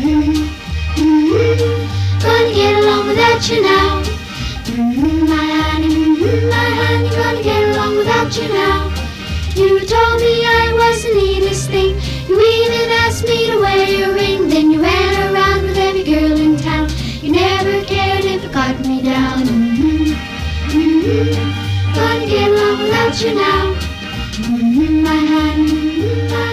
Gonna get along without you now. My honey, gonna get along without you now. You told me I was the neatest thing. You even asked me to wear your ring. Then you ran around with every girl in town. You never cared if it got me down. Gonna get along without you now. My honey, my